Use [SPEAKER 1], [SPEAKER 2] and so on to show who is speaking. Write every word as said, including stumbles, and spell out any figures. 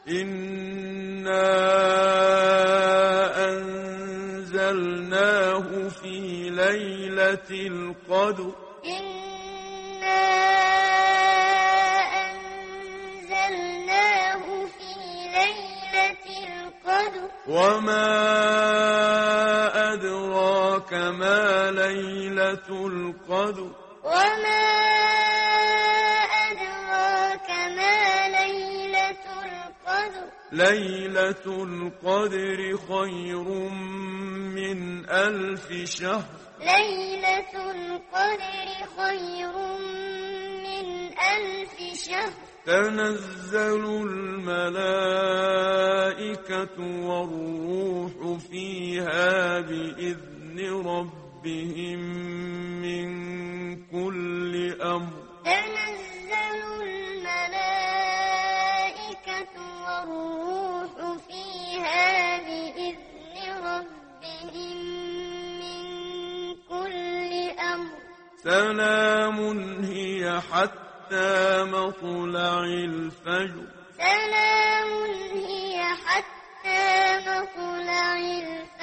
[SPEAKER 1] إنا أنزلناه في ليلة القدر
[SPEAKER 2] إنا أنزلناه في ليلة القدر
[SPEAKER 1] وما أدراك ما ليلة القدر
[SPEAKER 2] وما أدراك ما ليلة القدر
[SPEAKER 1] ليلة القدر خير من ألف شهر
[SPEAKER 2] ليلة القدر خير من ألف شهر
[SPEAKER 1] تنزل الملائكة والروح فيها بإذن ربهم من كل أمر
[SPEAKER 2] تنزل الملائكة والروح فيها بإذن ربهم من كل أمر
[SPEAKER 1] سلام هي حتى مطلع الفجر
[SPEAKER 2] سلام هي حتى مطلع الفجر